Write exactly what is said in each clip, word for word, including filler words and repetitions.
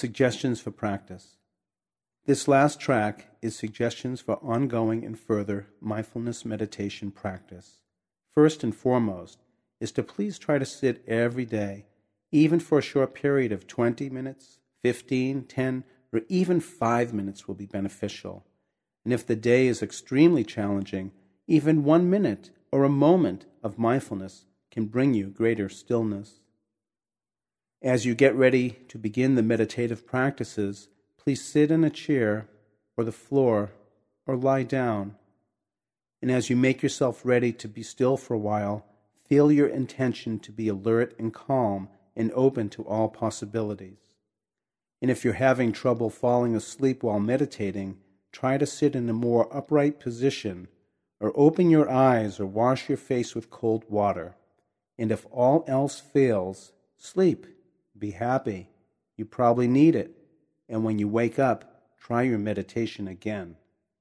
Suggestions for practice. This last track is suggestions for ongoing and further mindfulness meditation practice. First and foremost is to please try to sit every day, even for a short period of twenty minutes, fifteen, ten, or even five minutes will be beneficial. And if the day is extremely challenging, even one minute or a moment of mindfulness can bring you greater stillness. As you get ready to begin the meditative practices, please sit in a chair or the floor or lie down. And as you make yourself ready to be still for a while, feel your intention to be alert and calm and open to all possibilities. And if you're having trouble falling asleep while meditating, try to sit in a more upright position or open your eyes or wash your face with cold water. And if all else fails, sleep. Be happy. You probably need it. And when you wake up, try your meditation again.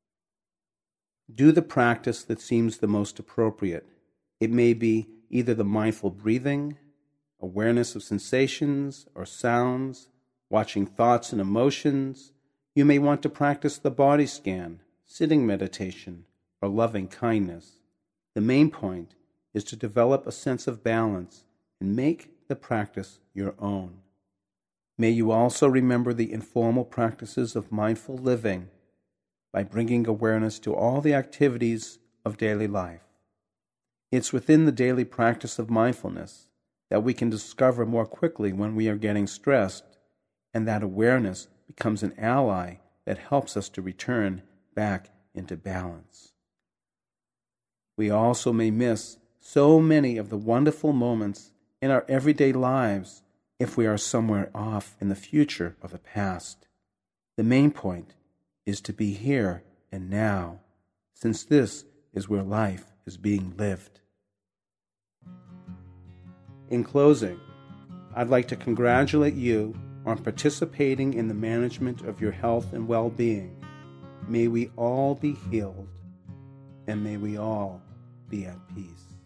Do the practice that seems the most appropriate. It may be either the mindful breathing, awareness of sensations or sounds, watching thoughts and emotions. You may want to practice the body scan, sitting meditation, or loving kindness. The main point is to develop a sense of balance and make the practice your own. May you also remember the informal practices of mindful living by bringing awareness to all the activities of daily life. It's within the daily practice of mindfulness that we can discover more quickly when we are getting stressed, and that awareness becomes an ally that helps us to return back into balance. We also may miss so many of the wonderful moments in our everyday lives if we are somewhere off in the future or the past. The main point is to be here and now, since this is where life is being lived. In closing, I'd like to congratulate you on participating in the management of your health and well-being. May we all be healed, and may we all be at peace.